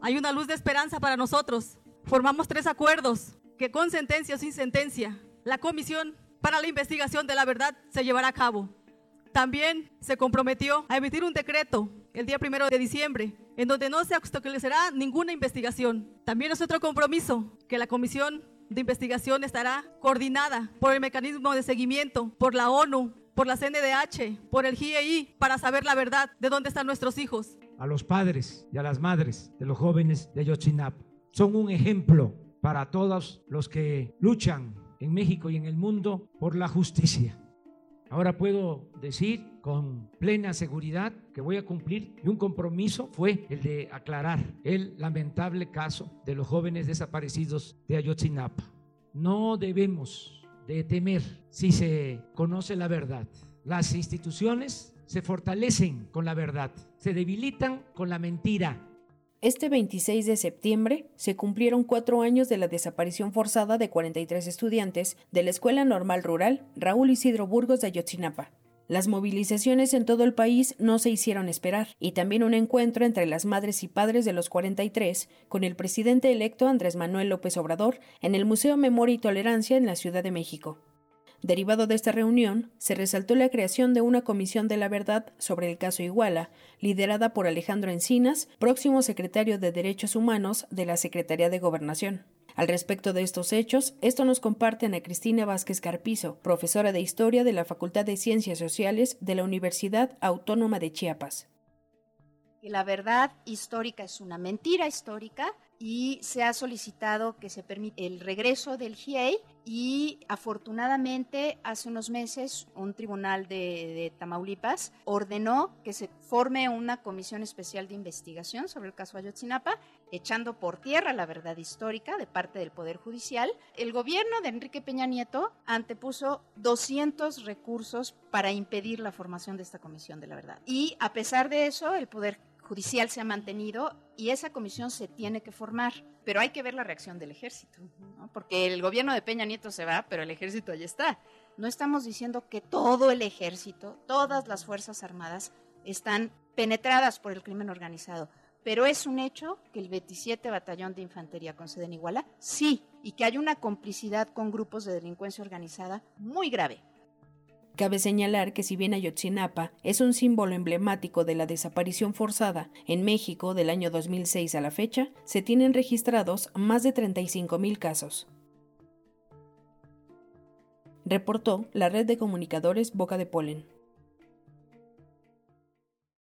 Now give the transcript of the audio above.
hay una luz de esperanza para nosotros. Formamos 3 acuerdos que con sentencia o sin sentencia, la Comisión para la Investigación de la Verdad se llevará a cabo. También se comprometió a emitir un decreto el día 1 de diciembre, en donde no se obstaculizará ninguna investigación. También es otro compromiso que la Comisión de Investigación estará coordinada por el mecanismo de seguimiento, por la ONU, por la CNDH, por el GIEI, para saber la verdad de dónde están nuestros hijos. A los padres y a las madres de los jóvenes de Ayotzinapa son un ejemplo para todos los que luchan en México y en el mundo por la justicia. Ahora puedo decir con plena seguridad que voy a cumplir, y un compromiso fue el de aclarar el lamentable caso de los jóvenes desaparecidos de Ayotzinapa. No debemos de temer si se conoce la verdad. Las instituciones se fortalecen con la verdad, se debilitan con la mentira. Este 26 de septiembre se cumplieron 4 años de la desaparición forzada de 43 estudiantes de la Escuela Normal Rural Raúl Isidro Burgos de Ayotzinapa. Las movilizaciones en todo el país no se hicieron esperar, y también un encuentro entre las madres y padres de los 43 con el presidente electo Andrés Manuel López Obrador en el Museo Memoria y Tolerancia en la Ciudad de México. Derivado de esta reunión, se resaltó la creación de una Comisión de la Verdad sobre el caso Iguala, liderada por Alejandro Encinas, próximo secretario de Derechos Humanos de la Secretaría de Gobernación. Al respecto de estos hechos, esto nos comparte Ana Cristina Vázquez Carpizo, profesora de Historia de la Facultad de Ciencias Sociales de la Universidad Autónoma de Chiapas. La verdad histórica es una mentira histórica y se ha solicitado que se permita el regreso del GIEI, y afortunadamente hace unos meses un tribunal de Tamaulipas ordenó que se forme una comisión especial de investigación sobre el caso Ayotzinapa, echando por tierra la verdad histórica de parte del Poder Judicial. El gobierno de Enrique Peña Nieto antepuso 200 recursos para impedir la formación de esta comisión de la verdad. Y a pesar de eso, el Poder Judicial se ha mantenido y esa comisión se tiene que formar, pero hay que ver la reacción del ejército, ¿no? Porque el gobierno de Peña Nieto se va, pero el ejército allí está. No estamos diciendo que todo el ejército, todas las fuerzas armadas están penetradas por el crimen organizado, pero es un hecho que el 27 Batallón de Infantería con sede en Iguala, sí, y que hay una complicidad con grupos de delincuencia organizada muy grave. Cabe señalar que si bien Ayotzinapa es un símbolo emblemático de la desaparición forzada en México del año 2006 a la fecha, se tienen registrados más de 35,000 casos. Reportó la Red de Comunicadores Boca de Polen.